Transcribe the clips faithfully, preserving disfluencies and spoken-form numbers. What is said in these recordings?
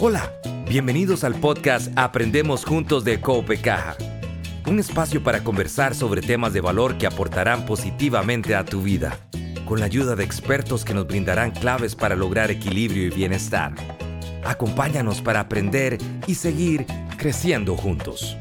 Hola, bienvenidos al podcast Aprendemos Juntos de Copecaja. Un espacio para conversar sobre temas de valor que aportarán positivamente a tu vida, con la ayuda de expertos que nos brindarán claves para lograr equilibrio y bienestar. Acompáñanos para aprender y seguir creciendo juntos.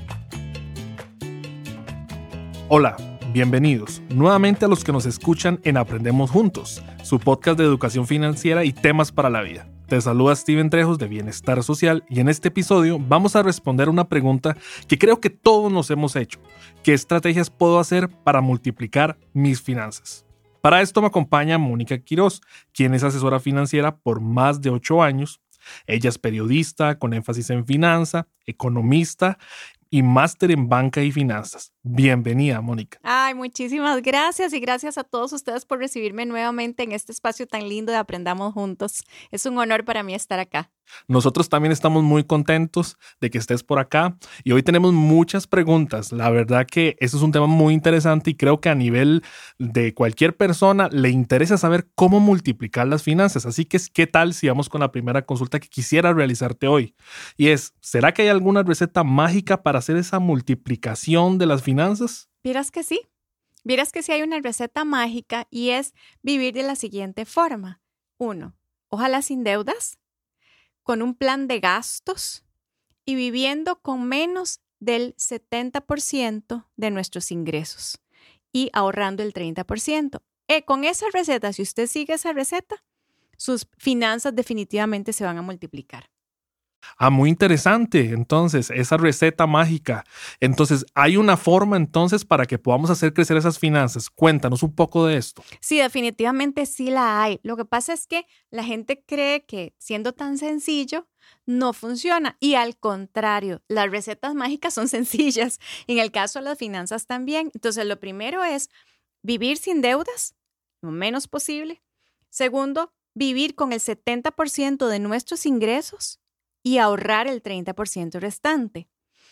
Hola, bienvenidos nuevamente a los que nos escuchan en Aprendemos Juntos, su podcast de educación financiera y temas para la vida. Te saluda Steven Trejos de Bienestar Social y en este episodio vamos a responder una pregunta que creo que todos nos hemos hecho. ¿Qué estrategias puedo hacer para multiplicar mis finanzas? Para esto me acompaña Mónica Quiroz, quien es asesora financiera por más de ocho años. Ella es periodista con énfasis en finanza, economista y máster en banca y finanzas. Bienvenida, Mónica. Ay, muchísimas gracias y gracias a todos ustedes por recibirme nuevamente en este espacio tan lindo de Aprendamos Juntos. Es un honor para mí estar acá. Nosotros también estamos muy contentos de que estés por acá y hoy tenemos muchas preguntas. La verdad que eso es un tema muy interesante y creo que a nivel de cualquier persona le interesa saber cómo multiplicar las finanzas. Así que, ¿qué tal si vamos con la primera consulta que quisiera realizarte hoy? Y es, ¿será que hay alguna receta mágica para hacer esa multiplicación de las finanzas? Vieras que sí. Vieras que sí hay una receta mágica y es vivir de la siguiente forma. Uno, ojalá sin deudas, con un plan de gastos y viviendo con menos del setenta por ciento de nuestros ingresos y ahorrando el treinta por ciento. Eh, con esa receta, si usted sigue esa receta, sus finanzas definitivamente se van a multiplicar. Ah, muy interesante. Entonces, esa receta mágica. Entonces, ¿hay una forma entonces para que podamos hacer crecer esas finanzas? Cuéntanos un poco de esto. Sí, definitivamente sí la hay. Lo que pasa es que la gente cree que siendo tan sencillo no funciona y al contrario, las recetas mágicas son sencillas. En el caso de las finanzas también. Entonces, lo primero es vivir sin deudas, lo menos posible. Segundo, vivir con el setenta por ciento de nuestros ingresos y ahorrar el treinta por ciento restante.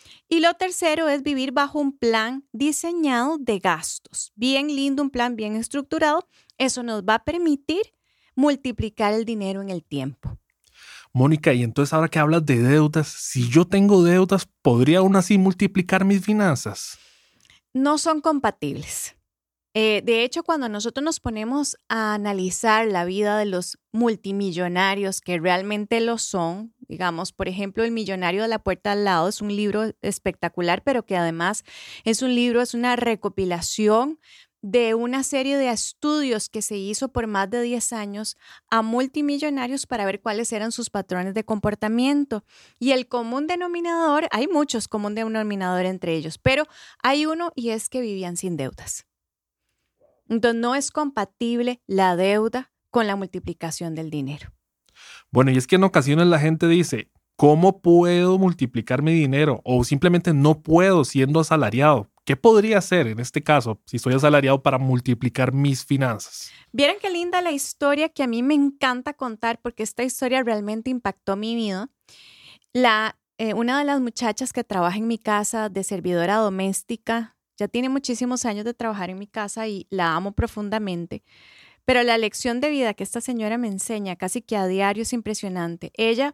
Y lo tercero es vivir bajo un plan diseñado de gastos. Bien lindo, un plan bien estructurado. Eso nos va a permitir multiplicar el dinero en el tiempo. Mónica, y entonces ahora que hablas de deudas, si yo tengo deudas, ¿podría aún así multiplicar mis finanzas? No son compatibles. Eh, de hecho, cuando nosotros nos ponemos a analizar la vida de los multimillonarios que realmente lo son, digamos, por ejemplo, El millonario de la puerta al lado es un libro espectacular, pero que además es un libro, es una recopilación de una serie de estudios que se hizo por más de diez años a multimillonarios para ver cuáles eran sus patrones de comportamiento. Y el común denominador, hay muchos común denominador entre ellos, pero hay uno y es que vivían sin deudas. Entonces, no es compatible la deuda con la multiplicación del dinero. Bueno, y es que en ocasiones la gente dice, ¿cómo puedo multiplicar mi dinero? O simplemente no puedo siendo asalariado. ¿Qué podría hacer en este caso si soy asalariado para multiplicar mis finanzas? Vieran qué linda la historia que a mí me encanta contar porque esta historia realmente impactó mi vida. La, eh, una de las muchachas que trabaja en mi casa de servidora doméstica, ya tiene muchísimos años de trabajar en mi casa y la amo profundamente. Pero la lección de vida que esta señora me enseña casi que a diario es impresionante. Ella,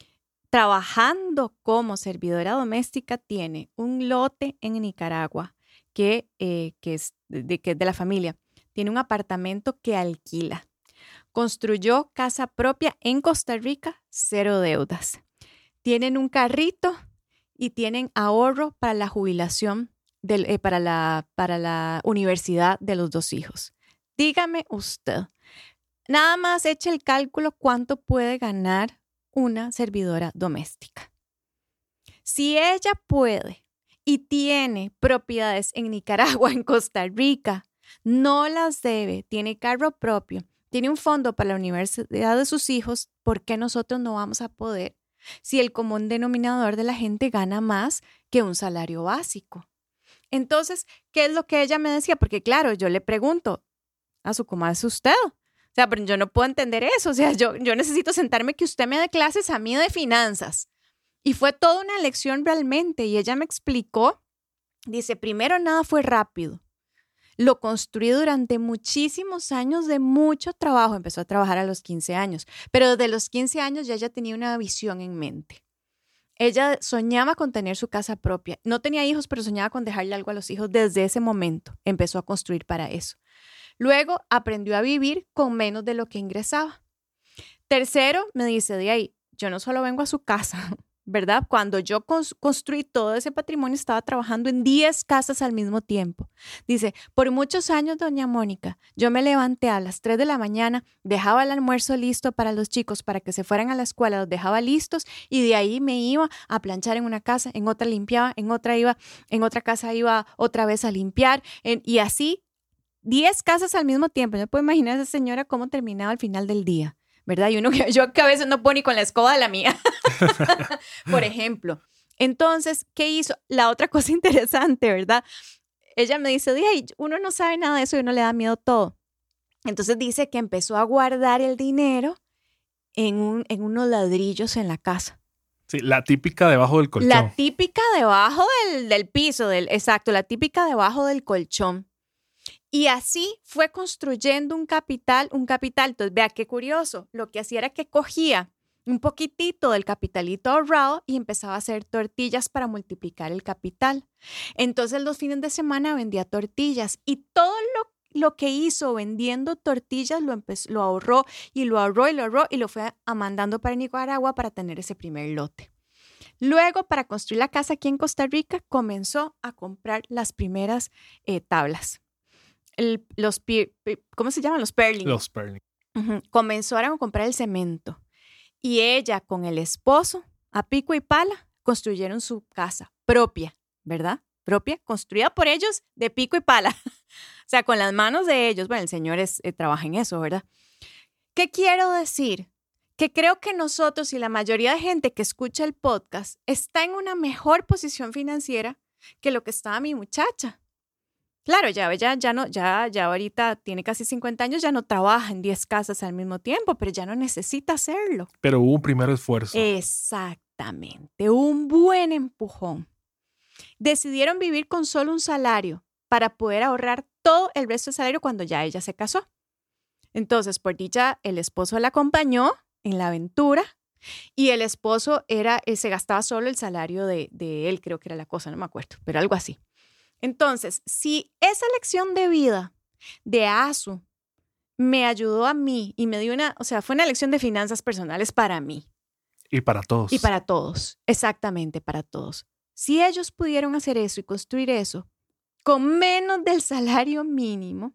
trabajando como servidora doméstica, tiene un lote en Nicaragua que, eh, que, es de, que es de la familia. Tiene un apartamento que alquila. Construyó casa propia en Costa Rica, cero deudas. Tienen un carrito y tienen ahorro para la jubilación Del, eh, para, la, para la universidad de los dos hijos. Dígame usted, nada más eche el cálculo cuánto puede ganar una servidora doméstica. Si ella puede y tiene propiedades en Nicaragua, en Costa Rica, no las debe, tiene carro propio, tiene un fondo para la universidad de sus hijos, ¿por qué nosotros no vamos a poder? Si el común denominador de la gente gana más que un salario básico. Entonces, ¿qué es lo que ella me decía? Porque claro, yo le pregunto, ¿a su cómo hace usted? O sea, pero yo no puedo entender eso. O sea, yo, yo necesito sentarme que usted me dé clases a mí de finanzas. Y fue toda una lección realmente. Y ella me explicó, dice, primero nada fue rápido. Lo construí durante muchísimos años de mucho trabajo. Empezó a trabajar a los quince años, pero desde los quince años ya ella tenía una visión en mente. Ella soñaba con tener su casa propia. No tenía hijos, pero soñaba con dejarle algo a los hijos desde ese momento. Empezó a construir para eso. Luego aprendió a vivir con menos de lo que ingresaba. Tercero, me dice, de ahí, yo no solo vengo a su casa, ¿verdad? Cuando yo cons- construí todo ese patrimonio, estaba trabajando en diez casas al mismo tiempo. Dice, por muchos años, doña Mónica, yo me levanté a las tres de la mañana, dejaba el almuerzo listo para los chicos para que se fueran a la escuela, los dejaba listos y de ahí me iba a planchar en una casa, en otra limpiaba, en otra iba, en otra casa iba otra vez a limpiar en, y así diez casas al mismo tiempo. No puedo imaginar a esa señora cómo terminaba al final del día, ¿verdad? Y uno que yo que a veces no puedo ni con la escoba de la mía, por ejemplo. Entonces, ¿qué hizo? La otra cosa interesante, ¿verdad? Ella me dice, hey, uno no sabe nada de eso y uno le da miedo todo. Entonces dice que empezó a guardar el dinero en, un, en unos ladrillos en la casa. Sí, la típica debajo del colchón. La típica debajo del, del piso, del, exacto, la típica debajo del colchón. Y así fue construyendo un capital, un capital. Entonces, vea qué curioso. Lo que hacía era que cogía un poquitito del capitalito ahorrado y empezaba a hacer tortillas para multiplicar el capital. Entonces, los fines de semana vendía tortillas y todo lo, lo que hizo vendiendo tortillas lo, empezó, lo ahorró y lo ahorró y lo ahorró y lo fue mandando para Nicaragua para tener ese primer lote. Luego, para construir la casa aquí en Costa Rica, comenzó a comprar las primeras eh, tablas. El, los, ¿cómo se llaman? Los Perling. Los Perling. Uh-huh. Comenzaron a comprar el cemento. Y ella con el esposo, a pico y pala, construyeron su casa propia, ¿verdad? Propia, construida por ellos de pico y pala. O sea, con las manos de ellos. Bueno, el señor es, eh, trabaja en eso, ¿verdad? ¿Qué quiero decir? Que creo que nosotros y la mayoría de gente que escucha el podcast está en una mejor posición financiera que lo que estaba mi muchacha. Claro, ya, ya, ya, no, ya, ya ahorita tiene casi cincuenta años, ya no trabaja en diez casas al mismo tiempo, pero ya no necesita hacerlo. Pero hubo un primer esfuerzo. Exactamente, un buen empujón. Decidieron vivir con solo un salario para poder ahorrar todo el resto del salario cuando ya ella se casó. Entonces, por dicha, el esposo la acompañó en la aventura y el esposo era, se gastaba solo el salario de, de él, creo que era la cosa, no me acuerdo, pero algo así. Entonces, si esa lección de vida de Azu me ayudó a mí y me dio una, o sea, fue una lección de finanzas personales para mí. Y para todos. Y para todos, exactamente, para todos. Si ellos pudieron hacer eso y construir eso con menos del salario mínimo,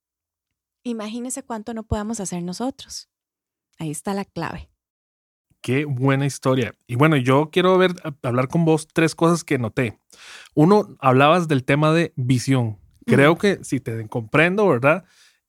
imagínense cuánto no podemos hacer nosotros. Ahí está la clave. Qué buena historia. Y bueno, yo quiero ver, hablar con vos tres cosas que noté. Uno, hablabas del tema de visión. Creo mm. que si te comprendo, ¿verdad?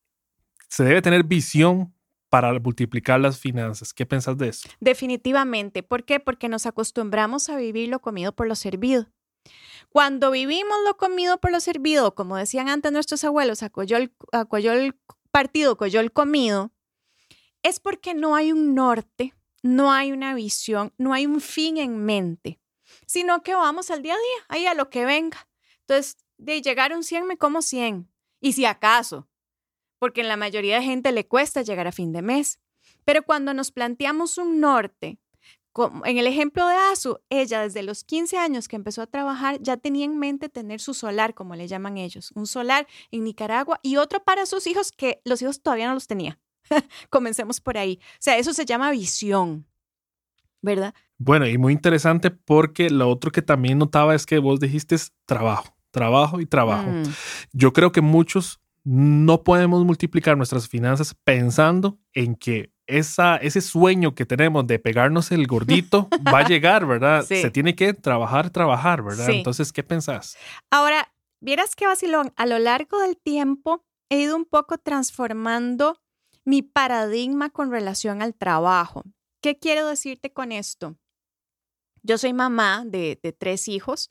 Se debe tener visión para multiplicar las finanzas. ¿Qué pensás de eso? Definitivamente. ¿Por qué? Porque nos acostumbramos a vivir lo comido por lo servido. Cuando vivimos lo comido por lo servido, como decían antes nuestros abuelos, acolló el, acolló el partido, acolló el comido, es porque no hay un norte. No hay una visión, no hay un fin en mente, sino que vamos al día a día, ahí a lo que venga. Entonces, de llegar a un cien me como cien, y si acaso, porque en la mayoría de gente le cuesta llegar a fin de mes. Pero cuando nos planteamos un norte, como en el ejemplo de Azu, ella desde los quince años que empezó a trabajar ya tenía en mente tener su solar, como le llaman ellos, un solar en Nicaragua y otro para sus hijos que los hijos todavía no los tenía. Comencemos por ahí. O sea, eso se llama visión, ¿verdad? Bueno, y muy interesante porque lo otro que también notaba es que vos dijiste trabajo, trabajo y trabajo. Mm. Yo creo que muchos no podemos multiplicar nuestras finanzas pensando en que esa, ese sueño que tenemos de pegarnos el gordito va a llegar, ¿verdad? Sí. Se tiene que trabajar, trabajar, ¿verdad? Sí. Entonces, ¿qué pensás? Ahora, vieras qué vacilón. A lo largo del tiempo he ido un poco transformando mi paradigma con relación al trabajo. ¿Qué quiero decirte con esto? Yo soy mamá de, de tres hijos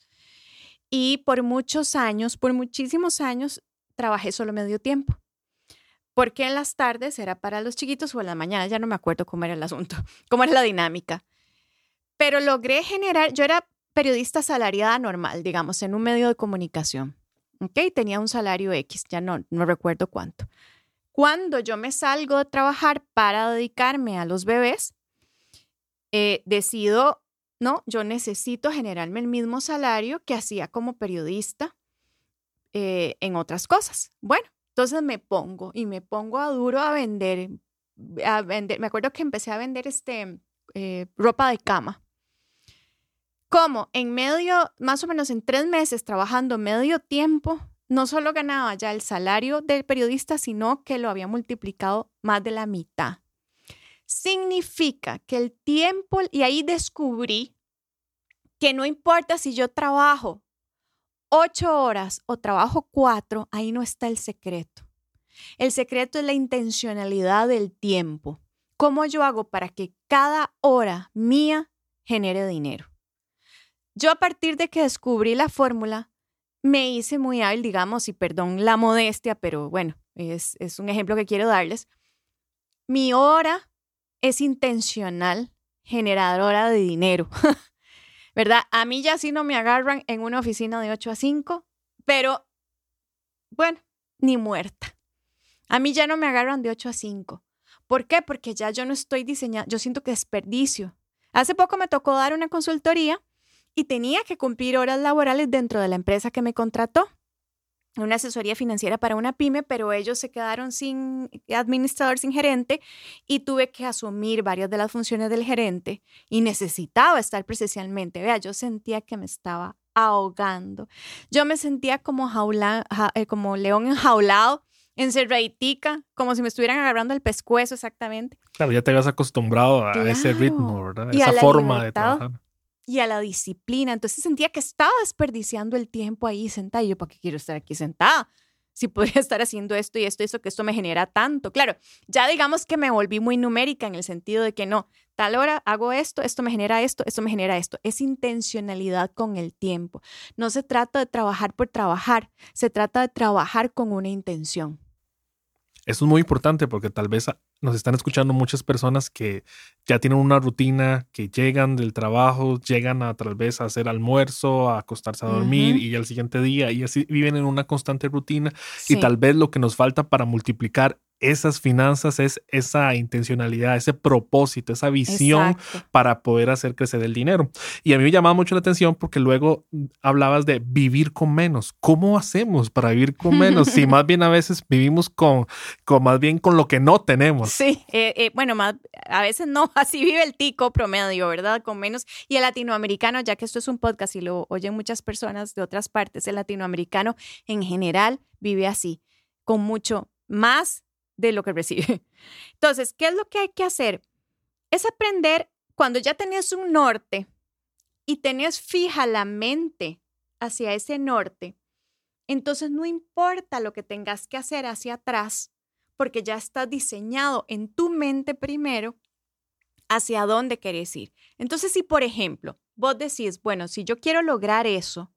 y por muchos años, por muchísimos años, trabajé solo medio tiempo. Porque en las tardes era para los chiquitos o en la mañana, ya no me acuerdo cómo era el asunto, cómo era la dinámica. Pero logré generar, yo era periodista asalariada normal, digamos, en un medio de comunicación. ¿ok? Tenía un salario X, ya no, no recuerdo cuánto. Cuando yo me salgo de trabajar para dedicarme a los bebés, eh, decido, no, yo necesito generarme el mismo salario que hacía como periodista eh, en otras cosas. Bueno, entonces me pongo y me pongo a duro a vender, a vender. Me acuerdo que empecé a vender este, eh, ropa de cama. Como en medio, más o menos en tres meses trabajando medio tiempo, no solo ganaba ya el salario del periodista, sino que lo había multiplicado más de la mitad. Significa que el tiempo, y ahí descubrí que no importa si yo trabajo ocho horas o trabajo cuatro, ahí no está el secreto. El secreto es la intencionalidad del tiempo. ¿Cómo yo hago para que cada hora mía genere dinero? Yo a partir de que descubrí la fórmula, me hice muy hábil, digamos, y perdón la modestia, pero bueno, es, es un ejemplo que quiero darles. Mi hora es intencional, generadora de dinero, ¿verdad? A mí ya sí no me agarran en una oficina de ocho a cinco, pero bueno, ni muerta. A mí ya no me agarran de ocho a cinco. ¿Por qué? Porque ya yo no estoy diseñando, yo siento que desperdicio. Hace poco me tocó dar una consultoría y tenía que cumplir horas laborales dentro de la empresa que me contrató. Una asesoría financiera para una pyme, pero ellos se quedaron sin administrador, sin gerente, y tuve que asumir varias de las funciones del gerente y necesitaba estar presencialmente. Vea, yo sentía que me estaba ahogando. Yo me sentía como, jaula, ja, eh, como león enjaulado, encerraditica, como si me estuvieran agarrando el pescuezo exactamente. Claro, ya te habías acostumbrado a Claro. ese ritmo, ¿verdad? Y esa forma libertad. de trabajar. Y a la disciplina. Entonces sentía que estaba desperdiciando el tiempo ahí sentada. Y yo, ¿para qué quiero estar aquí sentada? Si podría estar haciendo esto y esto y esto, que esto me genera tanto. Claro, ya digamos que me volví muy numérica en el sentido de que no, tal hora hago esto, esto me genera esto, esto me genera esto. Es intencionalidad con el tiempo. No se trata de trabajar por trabajar, se trata de trabajar con una intención. Eso es muy importante porque tal vez nos están escuchando muchas personas que ya tienen una rutina, que llegan del trabajo, llegan a tal vez a hacer almuerzo, a acostarse a dormir, uh-huh, y al siguiente día, y así viven en una constante rutina. Sí. Y tal vez lo que nos falta para multiplicar esas finanzas es esa intencionalidad, ese propósito, esa visión. Exacto. Para poder hacer crecer el dinero. Y a mí me llamaba mucho la atención porque luego hablabas de vivir con menos. ¿Cómo hacemos para vivir con menos? Si más bien a veces vivimos con, con más bien con lo que no tenemos. Sí, eh, eh, bueno, más, a veces no, así vive el tico promedio, ¿verdad? Con menos. Y el latinoamericano, ya que esto es un podcast y lo oyen muchas personas de otras partes, el latinoamericano en general vive así, con mucho más de lo que recibe. Entonces, ¿qué es lo que hay que hacer? Es aprender, cuando ya tenés un norte y tenés fija la mente hacia ese norte, entonces no importa lo que tengas que hacer hacia atrás, porque ya está diseñado en tu mente primero hacia dónde querés ir. Entonces, si por ejemplo, vos decís, bueno, si yo quiero lograr eso,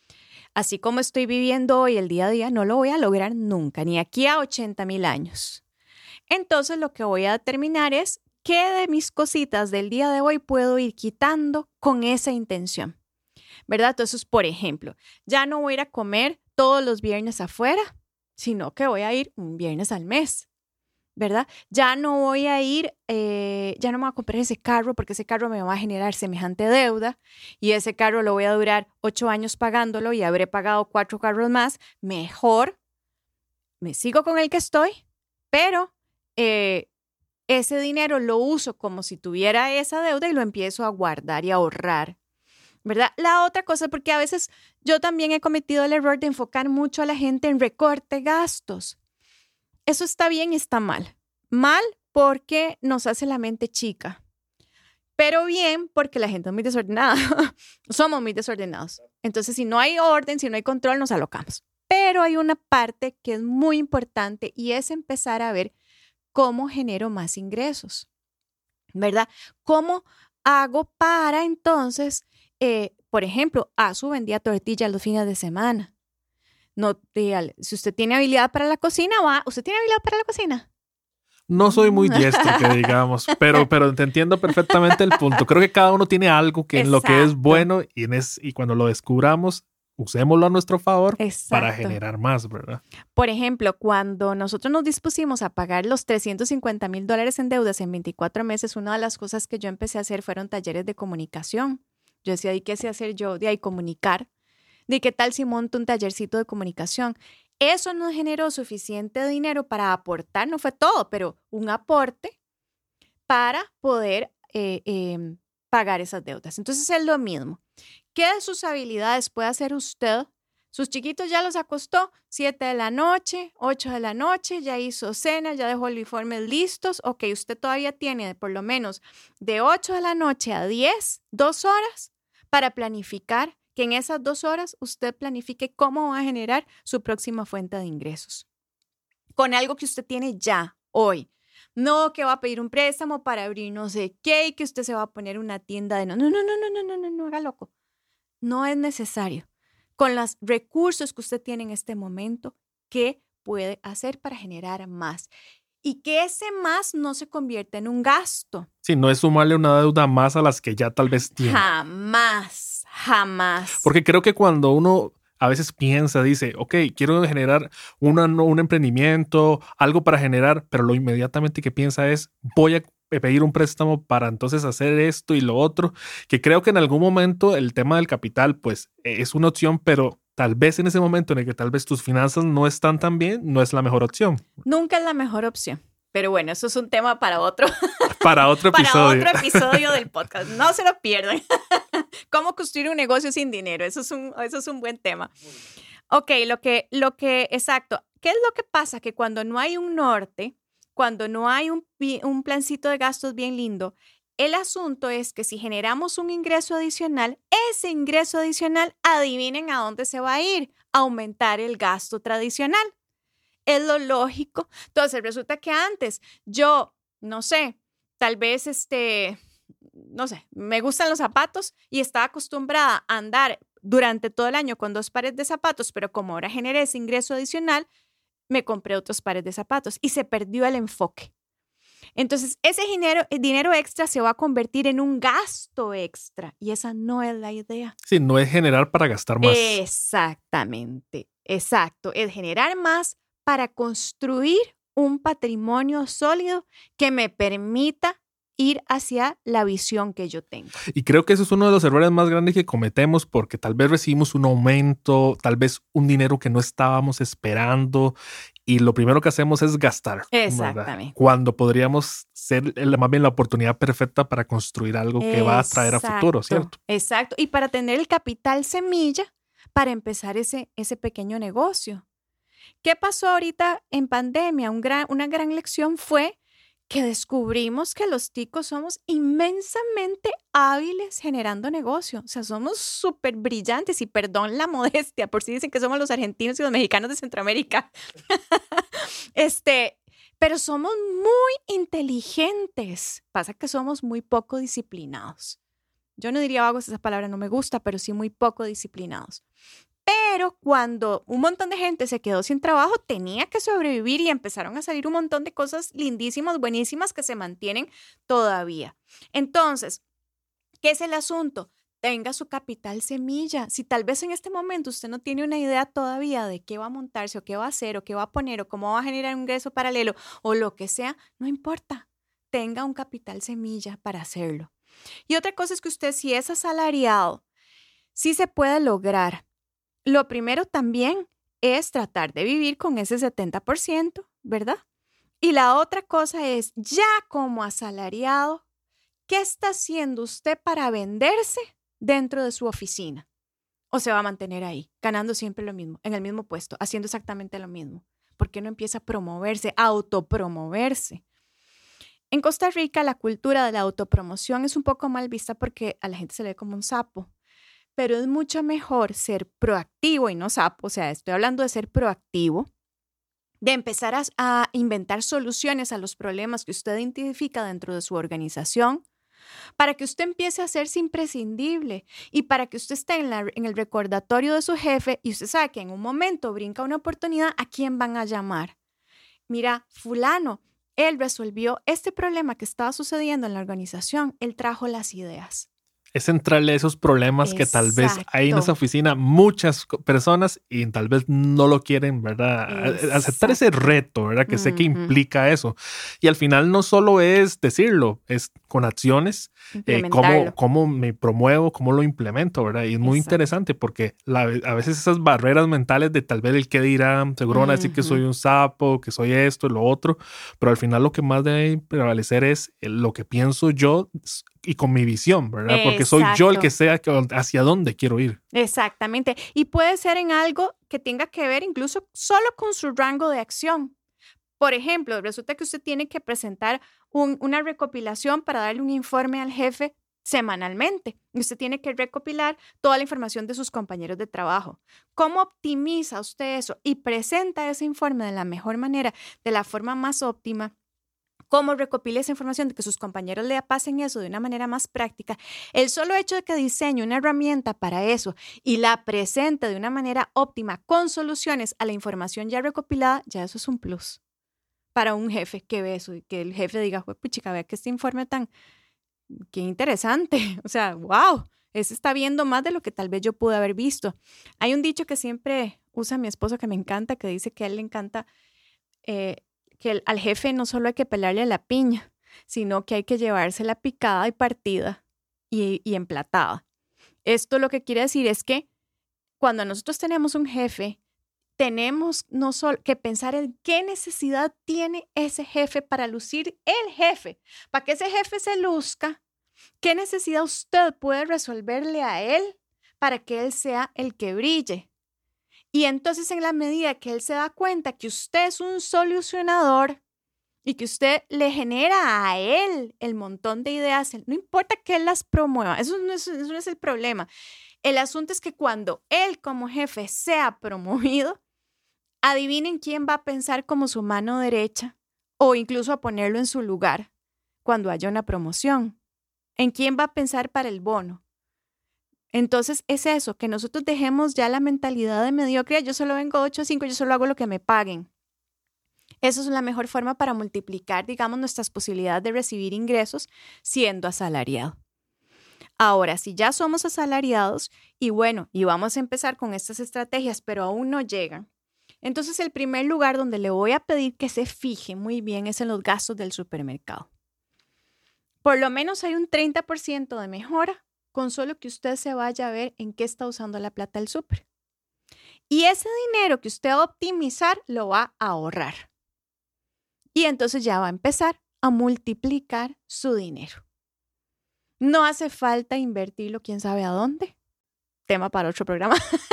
así como estoy viviendo hoy el día a día, no lo voy a lograr nunca, ni aquí a ochenta mil años. Entonces, lo que voy a determinar es qué de mis cositas del día de hoy puedo ir quitando con esa intención, ¿verdad? Entonces, por ejemplo, ya no voy a ir a comer todos los viernes afuera, sino que voy a ir un viernes al mes, ¿verdad? Ya no voy a ir, eh, ya no me voy a comprar ese carro porque ese carro me va a generar semejante deuda y ese carro lo voy a durar ocho años pagándolo y habré pagado cuatro carros más. Mejor me sigo con el que estoy, pero eh, ese dinero lo uso como si tuviera esa deuda y lo empiezo a guardar y a ahorrar, ¿verdad? La otra cosa, porque a veces yo también he cometido el error de enfocar mucho a la gente en recorte gastos. Eso está bien y está mal. Mal porque nos hace la mente chica, pero bien porque la gente es muy desordenada. Somos muy desordenados. Entonces, si no hay orden, si no hay control, nos alocamos. Pero hay una parte que es muy importante y es empezar a ver cómo genero más ingresos, ¿verdad? ¿Cómo hago para entonces, eh, por ejemplo, Azu vendía tortillas los fines de semana? No, dígale, si usted tiene habilidad para la cocina, va. ¿Usted tiene habilidad para la cocina? No soy muy diestro, que digamos, pero, pero te entiendo perfectamente el punto. Creo que cada uno tiene algo que en lo que es bueno y, en es, y cuando lo descubramos, usémoslo a nuestro favor. Exacto. Para generar más, ¿verdad? Por ejemplo, cuando nosotros nos dispusimos a pagar los trescientos cincuenta mil dólares en deudas en veinticuatro meses, una de las cosas que yo empecé a hacer fueron talleres de comunicación. Yo decía, ¿y qué sé hacer yo? De ahí comunicar. ¿De qué tal si monto un tallercito de comunicación? Eso nos generó suficiente dinero para aportar, no fue todo, pero un aporte para poder eh, eh, pagar esas deudas. Entonces es lo mismo. ¿Qué de sus habilidades puede hacer usted? Sus chiquitos ya los acostó, siete de la noche, ocho de la noche, ya hizo cena, ya dejó uniformes listos. Ok, usted todavía tiene por lo menos de ocho de la noche a diez, dos horas para planificar, que en esas dos horas usted planifique cómo va a generar su próxima fuente de ingresos. Con algo que usted tiene ya, hoy. No que va a pedir un préstamo para abrir no sé qué y que usted se va a poner una tienda de no, no, no, no, no, no, no, no, no, haga loco. No es necesario. Con los recursos que usted tiene en este momento, ¿qué puede hacer para generar más? Y que ese más no se convierta en un gasto. Sí, no es sumarle una deuda más a las que ya tal vez tiene. Jamás, jamás. Porque creo que cuando uno a veces piensa, dice, ok, quiero generar una, un emprendimiento, algo para generar, pero lo inmediatamente que piensa es, voy a pedir un préstamo para entonces hacer esto y lo otro, que creo que en algún momento el tema del capital pues es una opción, pero tal vez en ese momento en el que tal vez tus finanzas no están tan bien, no es la mejor opción. Nunca es la mejor opción. Pero bueno, eso es un tema para otro. Para otro episodio. Para otro episodio del podcast. No se lo pierdan. ¿Cómo construir un negocio sin dinero? Eso es un, eso es un buen tema. Ok, lo que, lo que, exacto. ¿Qué es lo que pasa? Que cuando no hay un norte, cuando no hay un, un plancito de gastos bien lindo, el asunto es que si generamos un ingreso adicional, ese ingreso adicional, adivinen a dónde se va a ir. Aumentar el gasto tradicional. Es lo lógico. Entonces, resulta que antes yo, no sé, tal vez, este, no sé, me gustan los zapatos y estaba acostumbrada a andar durante todo el año con dos pares de zapatos, pero como ahora generé ese ingreso adicional, me compré otros pares de zapatos y se perdió el enfoque. Entonces, ese dinero, el dinero extra se va a convertir en un gasto extra y esa no es la idea. Sí, no es generar para gastar más. Exactamente, exacto. Es generar más para construir un patrimonio sólido que me permita ir hacia la visión que yo tengo. Y creo que eso es uno de los errores más grandes que cometemos porque tal vez recibimos un aumento, tal vez un dinero que no estábamos esperando y lo primero que hacemos es gastar. Exactamente. ¿Verdad? Cuando podríamos ser más bien la oportunidad perfecta para construir algo que Exacto, va a traer a futuro, ¿cierto? Exacto. Y para tener el capital semilla para empezar ese, ese pequeño negocio. ¿Qué pasó ahorita en pandemia? Un gran, una gran lección fue que descubrimos que los ticos somos inmensamente hábiles generando negocio. O sea, somos súper brillantes y perdón la modestia, por si dicen que somos los argentinos y los mexicanos de Centroamérica. este, pero somos muy inteligentes. Pasa que somos muy poco disciplinados. Yo no diría vagos, esa palabra no me gusta, pero sí muy poco disciplinados. Pero cuando un montón de gente se quedó sin trabajo, tenía que sobrevivir y empezaron a salir un montón de cosas lindísimas, buenísimas que se mantienen todavía. Entonces, ¿qué es el asunto? Tenga su capital semilla. Si tal vez en este momento usted no tiene una idea todavía de qué va a montarse o qué va a hacer o qué va a poner o cómo va a generar un ingreso paralelo o lo que sea, no importa. Tenga un capital semilla para hacerlo. Y otra cosa es que usted, si es asalariado, sí se puede lograr. Lo primero también es tratar de vivir con ese setenta por ciento, ¿verdad? Y la otra cosa es, ya como asalariado, ¿qué está haciendo usted para venderse dentro de su oficina? ¿O se va a mantener ahí, ganando siempre lo mismo, en el mismo puesto, haciendo exactamente lo mismo? ¿Por qué no empieza a promoverse, a autopromoverse? En Costa Rica, la cultura de la autopromoción es un poco mal vista porque a la gente se le ve como un sapo. Pero es mucho mejor ser proactivo y no sapo, o sea, estoy hablando de ser proactivo, de empezar a, a inventar soluciones a los problemas que usted identifica dentro de su organización, para que usted empiece a hacerse imprescindible y para que usted esté en, la, en el recordatorio de su jefe y usted sabe que en un momento brinca una oportunidad, ¿a quién van a llamar? Mira, fulano, él resolvió este problema que estaba sucediendo en la organización, él trajo las ideas. Es centrarle esos problemas Exacto. que tal vez hay en esa oficina muchas personas y tal vez no lo quieren, ¿verdad? Exacto. Aceptar ese reto, ¿verdad? Que uh-huh. sé que implica eso. Y al final no solo es decirlo, es con acciones, eh, cómo, cómo me promuevo, cómo lo implemento, ¿verdad? Y es muy Exacto. interesante porque la, a veces esas barreras mentales de tal vez el qué dirán, seguro van a decir uh-huh. que soy un sapo, que soy esto y lo otro, pero al final lo que más debe prevalecer es lo que pienso yo y con mi visión, ¿verdad? Porque Exacto. soy yo el que sé hacia dónde quiero ir. Exactamente. Y puede ser en algo que tenga que ver incluso solo con su rango de acción. Por ejemplo, resulta que usted tiene que presentar un, una recopilación para darle un informe al jefe semanalmente. Usted tiene que recopilar toda la información de sus compañeros de trabajo. ¿Cómo optimiza usted eso y presenta ese informe de la mejor manera, de la forma más óptima? ¿Cómo recopila esa información de que sus compañeros le pasen eso de una manera más práctica? El solo hecho de que diseñe una herramienta para eso y la presente de una manera óptima con soluciones a la información ya recopilada, ya eso es un plus para un jefe que ve eso y que el jefe diga, puchica, vea que este informe tan, qué interesante, o sea, wow, ese está viendo más de lo que tal vez yo pude haber visto. Hay un dicho que siempre usa mi esposo que me encanta, que dice que a él le encanta eh, que el, al jefe no solo hay que pelarle la piña, sino que hay que llevársela picada y partida y, y emplatada. Esto lo que quiere decir es que cuando nosotros tenemos un jefe, tenemos no solo que pensar en qué necesidad tiene ese jefe para lucir el jefe, para que ese jefe se luzca, qué necesidad usted puede resolverle a él para que él sea el que brille. Y entonces en la medida que él se da cuenta que usted es un solucionador y que usted le genera a él el montón de ideas, no importa que él las promueva, eso no es, eso no es el problema. El asunto es que cuando él como jefe sea promovido, adivinen quién va a pensar como su mano derecha o incluso a ponerlo en su lugar cuando haya una promoción. ¿En quién va a pensar para el bono? Entonces es eso, que nosotros dejemos ya la mentalidad de mediocre, yo solo vengo ocho a cinco, yo solo hago lo que me paguen. Eso es la mejor forma para multiplicar, digamos, nuestras posibilidades de recibir ingresos siendo asalariado. Ahora, si ya somos asalariados y bueno, y vamos a empezar con estas estrategias, pero aún no llegan, entonces el primer lugar donde le voy a pedir que se fije muy bien es en los gastos del supermercado. Por lo menos hay un treinta por ciento de mejora con solo que usted se vaya a ver en qué está usando la plata del súper. Y ese dinero que usted va a optimizar lo va a ahorrar. Y entonces ya va a empezar a multiplicar su dinero. No hace falta invertirlo quién sabe a dónde. Tema para otro programa.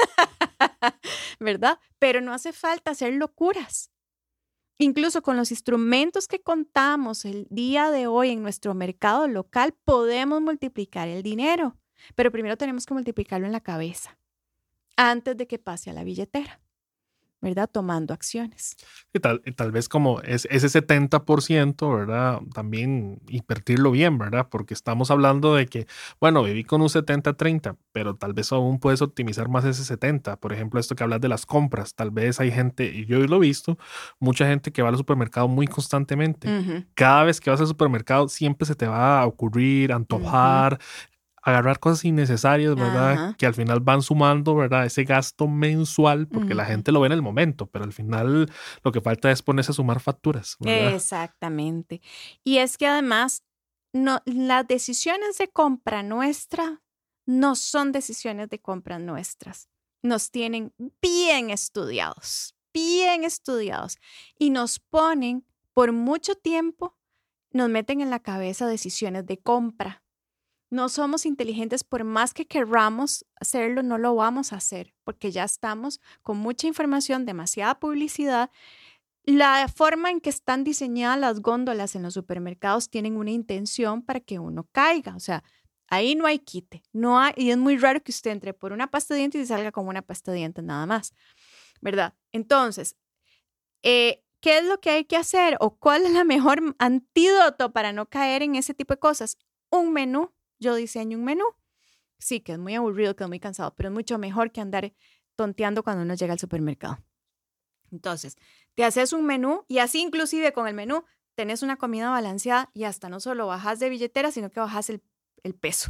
¿Verdad? Pero no hace falta hacer locuras. Incluso con los instrumentos que contamos el día de hoy en nuestro mercado local, podemos multiplicar el dinero. Pero primero tenemos que multiplicarlo en la cabeza antes de que pase a la billetera, ¿verdad? Tomando acciones. Y tal, y tal vez como es, ese setenta por ciento, ¿verdad? También invertirlo bien, ¿verdad? Porque estamos hablando de que, bueno, viví con un setenta treinta, pero tal vez aún puedes optimizar más ese setenta. Por ejemplo, esto que hablas de las compras. Tal vez hay gente, y yo lo he visto, mucha gente que va al supermercado muy constantemente. Uh-huh. Cada vez que vas al supermercado siempre se te va a ocurrir, antojar, uh-huh. agarrar cosas innecesarias, ¿verdad? Ajá. Que al final van sumando, ¿verdad? Ese gasto mensual, porque uh-huh. la gente lo ve en el momento, pero al final lo que falta es ponerse a sumar facturas, ¿verdad? Exactamente. Y es que además, no, las decisiones de compra nuestra no son decisiones de compra nuestras. Nos tienen bien estudiados, bien estudiados. Y nos ponen, por mucho tiempo, nos meten en la cabeza decisiones de compra. No somos inteligentes, por más que querramos hacerlo, no lo vamos a hacer, porque ya estamos con mucha información, demasiada publicidad. La forma en que están diseñadas las góndolas en los supermercados tienen una intención para que uno caiga. O sea, ahí no hay quite. No hay, y es muy raro que usted entre por una pasta de dientes y salga como una pasta de dientes nada más, ¿verdad? Entonces, eh, ¿qué es lo que hay que hacer? ¿O cuál es la mejor antídoto para no caer en ese tipo de cosas? Un menú. Yo diseño un menú. Sí, que es muy aburrido, que es muy cansado, pero es mucho mejor que andar tonteando cuando uno llega al supermercado. Entonces, te haces un menú y así inclusive con el menú tenés una comida balanceada y hasta no solo bajas de billetera, sino que bajas el, el peso,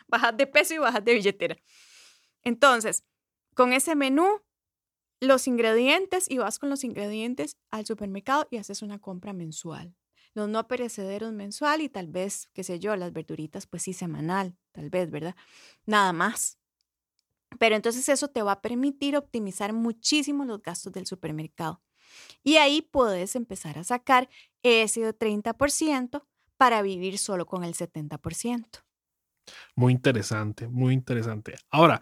bajas de peso y bajas de billetera. Entonces, con ese menú, los ingredientes, y vas con los ingredientes al supermercado y haces una compra mensual. Los no perecederos mensual y tal vez, qué sé yo, las verduritas, pues sí, semanal, tal vez, ¿verdad? Nada más. Pero entonces eso te va a permitir optimizar muchísimo los gastos del supermercado. Y ahí puedes empezar a sacar ese treinta por ciento para vivir solo con el setenta por ciento. Muy interesante, muy interesante. Ahora,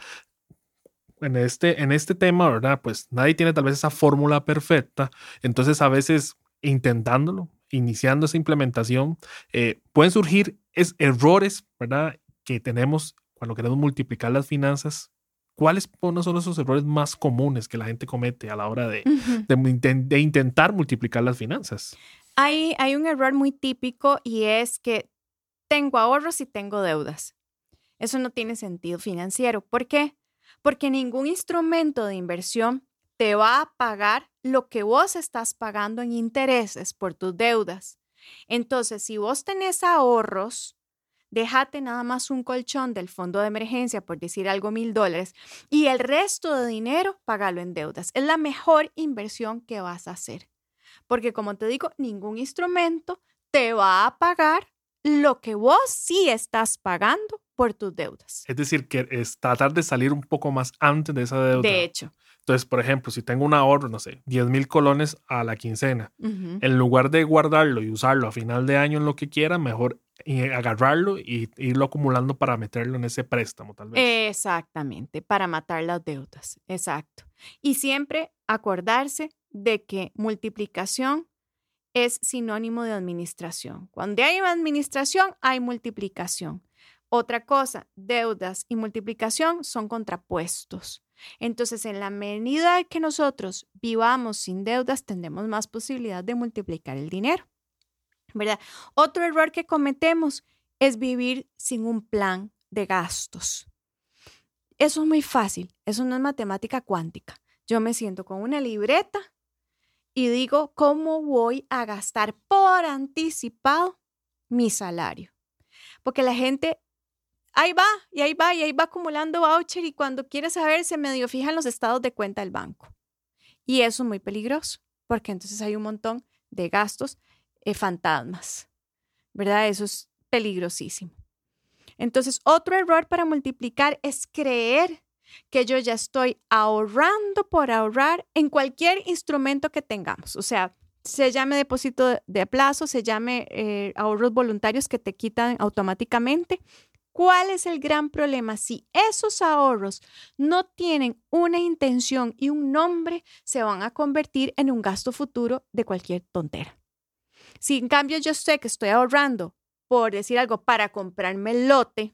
en este, en este tema, ¿verdad? Pues nadie tiene tal vez esa fórmula perfecta. Entonces, a veces intentándolo, iniciando esa implementación, eh, pueden surgir es, errores, ¿verdad? Que tenemos cuando queremos multiplicar las finanzas. ¿Cuáles son esos errores más comunes que la gente comete a la hora de, uh-huh. de, de intentar multiplicar las finanzas? Hay, hay un error muy típico y es que tengo ahorros y tengo deudas. Eso no tiene sentido financiero. ¿Por qué? Porque ningún instrumento de inversión te va a pagar lo que vos estás pagando en intereses por tus deudas. Entonces, si vos tenés ahorros, déjate nada más un colchón del fondo de emergencia, por decir algo, mil dólares, y el resto de dinero, págalo en deudas. Es la mejor inversión que vas a hacer. Porque, como te digo, ningún instrumento te va a pagar lo que vos sí estás pagando por tus deudas. Es decir, que es tratar de salir un poco más antes de esa deuda. De hecho. Entonces, por ejemplo, si tengo un ahorro, no sé, diez mil colones a la quincena, uh-huh. en lugar de guardarlo y usarlo a final de año en lo que quiera, mejor agarrarlo y irlo acumulando para meterlo en ese préstamo, tal vez. Exactamente, para matar las deudas. Exacto. Y siempre acordarse de que multiplicación es sinónimo de administración. Cuando hay administración, hay multiplicación. Otra cosa, deudas y multiplicación son contrapuestos. Entonces, en la medida que nosotros vivamos sin deudas, tendremos más posibilidad de multiplicar el dinero, ¿verdad? Otro error que cometemos es vivir sin un plan de gastos. Eso es muy fácil, eso no es matemática cuántica. Yo me siento con una libreta y digo cómo voy a gastar por anticipado mi salario. Porque la gente ahí va, y ahí va, y ahí va acumulando voucher y cuando quiere saber se medio fija en los estados de cuenta del banco. Y eso es muy peligroso, porque entonces hay un montón de gastos eh, fantasmas, ¿verdad? Eso es peligrosísimo. Entonces, otro error para multiplicar es creer que yo ya estoy ahorrando por ahorrar en cualquier instrumento que tengamos. O sea, se llame depósito de plazo, se llame eh, ahorros voluntarios que te quitan automáticamente. ¿Cuál es el gran problema? Si esos ahorros no tienen una intención y un nombre, se van a convertir en un gasto futuro de cualquier tontera. Si en cambio yo sé que estoy ahorrando, por decir algo, para comprarme el lote,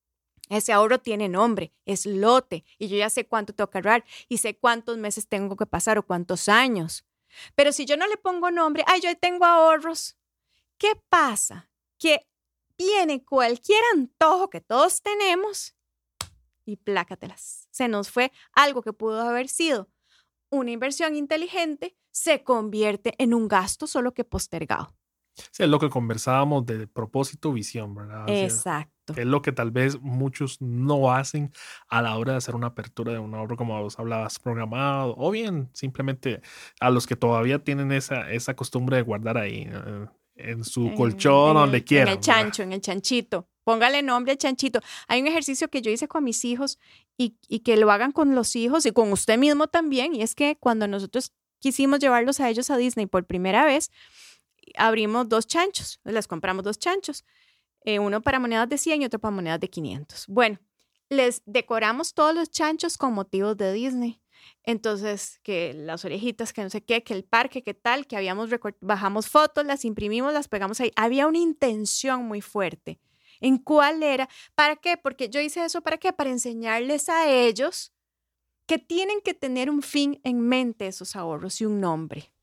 ese ahorro tiene nombre, es lote, y yo ya sé cuánto tengo que ahorrar y sé cuántos meses tengo que pasar o cuántos años. Pero si yo no le pongo nombre, ay, yo tengo ahorros, ¿qué pasa? Que viene cualquier antojo que todos tenemos y plácatelas. Se nos fue algo que pudo haber sido una inversión inteligente, se convierte en un gasto solo que postergado. Sí, es lo que conversábamos de propósito, visión, ¿verdad? Exacto. O sea, es lo que tal vez muchos no hacen a la hora de hacer una apertura de un ahorro, como vos hablabas, programado, o bien simplemente a los que todavía tienen esa, esa costumbre de guardar ahí eh, en su en, colchón, en donde el, quieran. En el chancho, ¿verdad? en el chanchito. Póngale nombre al chanchito. Hay un ejercicio que yo hice con mis hijos y, y que lo hagan con los hijos y con usted mismo también, y es que cuando nosotros quisimos llevarlos a ellos a Disney por primera vez, abrimos dos chanchos, les compramos dos chanchos, eh, uno para monedas de cien y otro para monedas de quinientos. Bueno, les decoramos todos los chanchos con motivos de Disney. Entonces, que las orejitas, que no sé qué, que el parque, que tal, que habíamos record- bajamos fotos, las imprimimos, las pegamos ahí. Había una intención muy fuerte. ¿En cuál era? ¿Para qué? Porque yo hice eso, ¿para qué? Para enseñarles a ellos que tienen que tener un fin en mente esos ahorros y un nombre.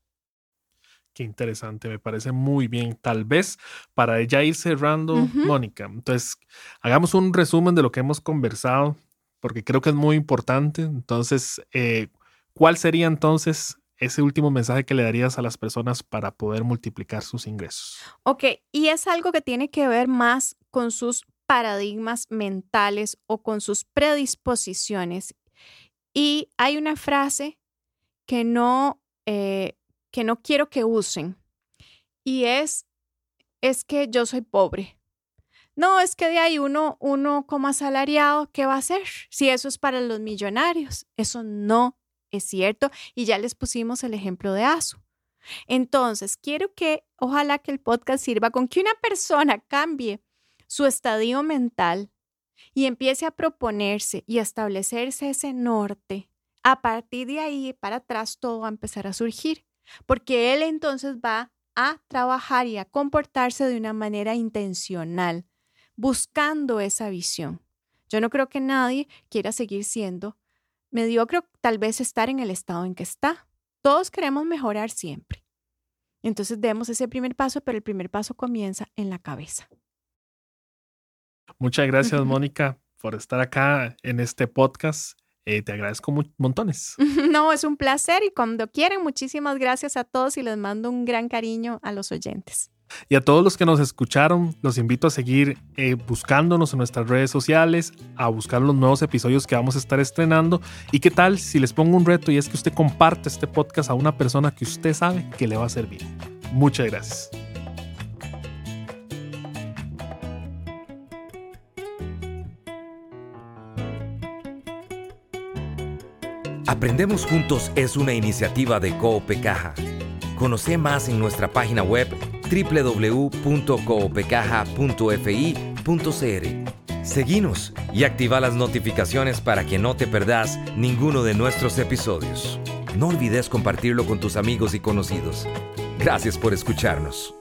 Qué interesante, me parece muy bien. Tal vez para ya ir cerrando, uh-huh. Mónica, entonces hagamos un resumen de lo que hemos conversado, porque creo que es muy importante. Entonces, eh, ¿cuál sería entonces ese último mensaje que le darías a las personas para poder multiplicar sus ingresos? Ok, y es algo que tiene que ver más con sus paradigmas mentales o con sus predisposiciones. Y hay una frase que no, eh, que no quiero que usen y es, es que yo soy pobre. No, es que de ahí uno, uno como asalariado, ¿qué va a hacer? Si eso es para los millonarios. Eso no es cierto y ya les pusimos el ejemplo de Asu. Entonces, quiero que, ojalá que el podcast sirva con que una persona cambie su estadio mental y empiece a proponerse y a establecerse ese norte. A partir de ahí, para atrás, todo va a empezar a surgir, porque él entonces va a trabajar y a comportarse de una manera intencional, buscando esa visión. Yo no creo que nadie quiera seguir siendo mediocre, tal vez estar en el estado en que está. Todos queremos mejorar siempre. Entonces demos ese primer paso, pero el primer paso comienza en la cabeza. Muchas gracias, Mónica, por estar acá en este podcast. Eh, te agradezco mu- montones. No, es un placer y cuando quieran, muchísimas gracias a todos y les mando un gran cariño a los oyentes. Y a todos los que nos escucharon, los invito a seguir eh, buscándonos en nuestras redes sociales, a buscar los nuevos episodios que vamos a estar estrenando. ¿Y qué tal si les pongo un reto y es que usted comparte este podcast a una persona que usted sabe que le va a servir? Muchas gracias. Aprendemos Juntos es una iniciativa de Coopecaja. Conoce más en nuestra página web doble u doble u doble u punto coopecaja punto f i punto c r. Seguinos y activa las notificaciones para que no te perdas ninguno de nuestros episodios. No olvides compartirlo con tus amigos y conocidos. Gracias por escucharnos.